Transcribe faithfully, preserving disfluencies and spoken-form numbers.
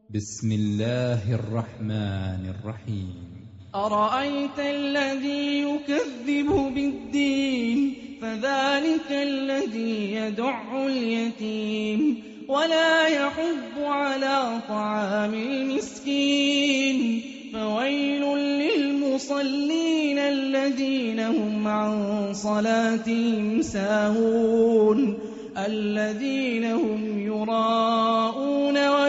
بسم الله الرحمن الرحيم أرأيت الذي يكذب بالدين فذلك الذي يدع اليتيم ولا يحض على طعام المسكين فويل للمصلين الذين هم عن صلاتهم ساهون الذين هم يراءون